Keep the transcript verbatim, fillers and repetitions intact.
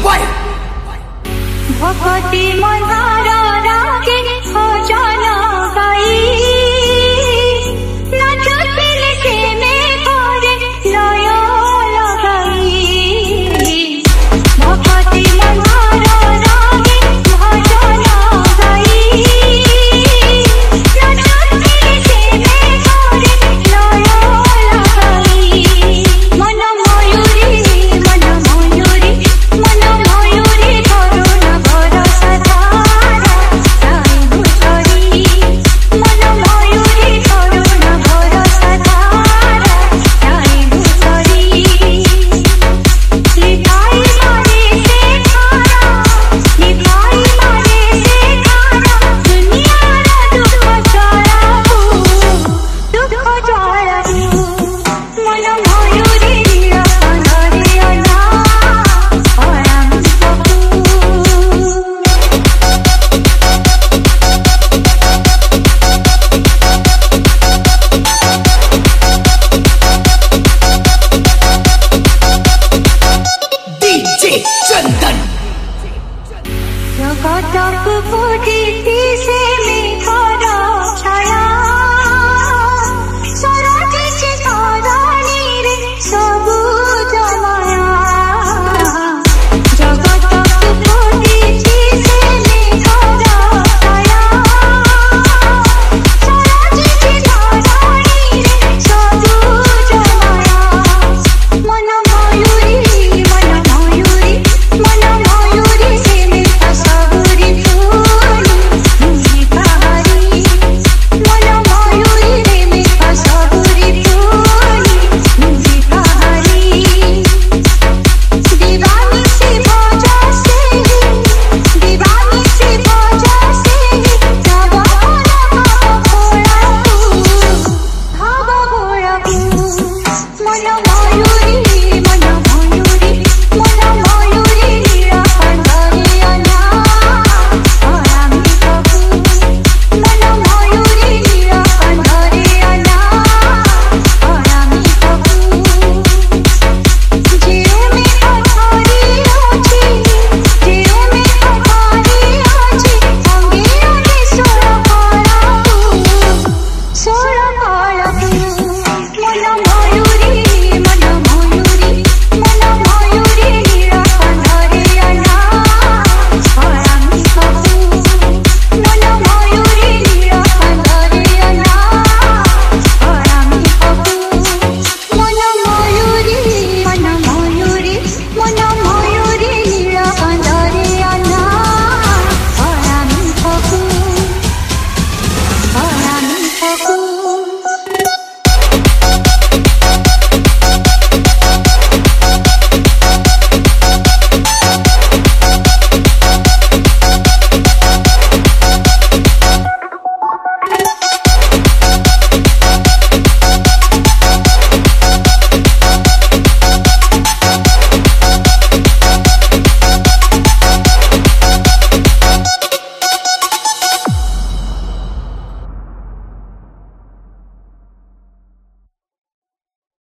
भक्ति मन्दार रागे भजन गाई नाचुथिल से मेघरे लय लगाई भक्ति मन्दार रागे भजन गाई नाचुथिल से मेघरे लय लगाई मन मयूरी मन मयूरी मन मयूरी करुणा भरोसा तारा साई छोरी मन मयूरी करुणा भरोसा तारा साई छोरी लिखाई मारे से खाना लिखाई मारे से खाना दुनिया रा दुख जराबू दुख जराबू मन मयूरी अपनरे अना आराम सकू डीजे चंदन जगतक पूजिति से